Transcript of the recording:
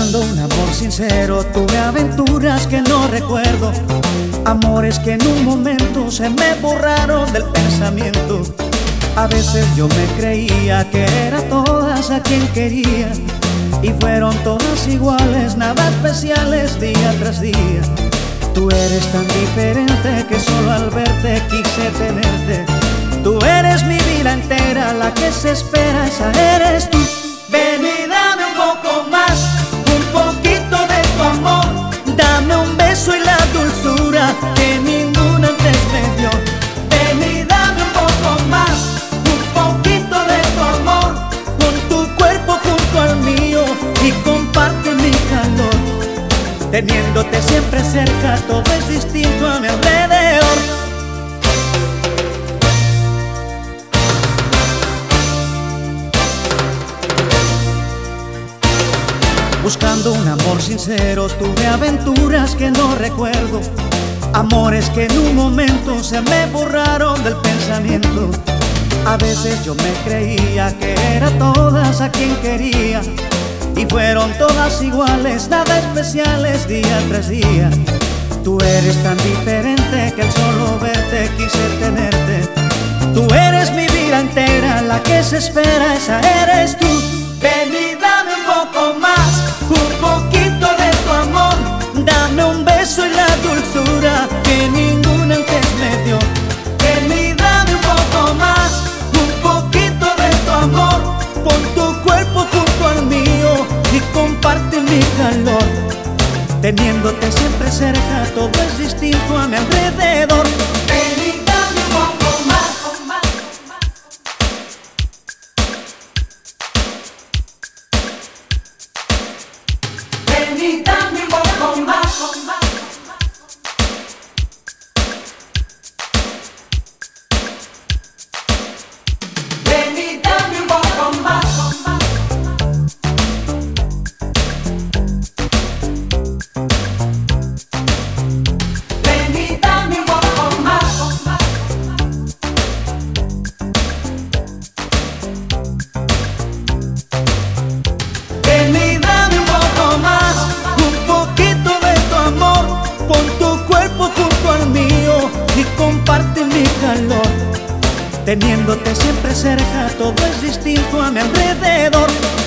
Buscando un amor sincero, tuve aventuras que no recuerdo, amores que en un momento se me borraron del pensamiento. A veces yo me creía que era todas a quien quería, y fueron todas iguales, nada especiales día tras día. Tú eres tan diferente que solo al verte quise tenerte. Tú eres mi vida entera, la que se espera, esa eres tú. Ven y dame un poco más, un poquito de tu amor. Dame un beso y la dulzura que ninguna antes me dio. Ven y dame un poco más, un poquito de tu amor. Pon tu cuerpo junto al mío y comparte mi calor. Teniéndote siempre cerca, todo es distinto a mi alrededor. Buscando un amor sincero, tuve aventuras que no recuerdo, amores que en un momento se me borraron del pensamiento. A veces yo me creía que era todas a quien quería, y fueron todas iguales, nada especiales día tras día. Tú eres tan diferente que al solo verte quise tenerte. Tú eres mi vida entera, la que se espera, esa eres tú. Ven y dame un poco más, un poquito de tu amor. Dame un beso y la dulzura que ninguna antes me dio. Ven y dame un poco más, un poquito de tu amor. Pon tu cuerpo junto al mío y comparte mi calor. Teniéndote siempre cerca, todo es distinto a mi alrededor. Ven y dame un poco más. Ven y dame un poco más. Ven y dame un poco más. Ven y dame un poco más. Ven y dame un poco más, un poquito de tu amor. Pon tu cuerpo junto al mío y comparte mi calor. Teniéndote siempre cerca, todo es distinto a mi alrededor.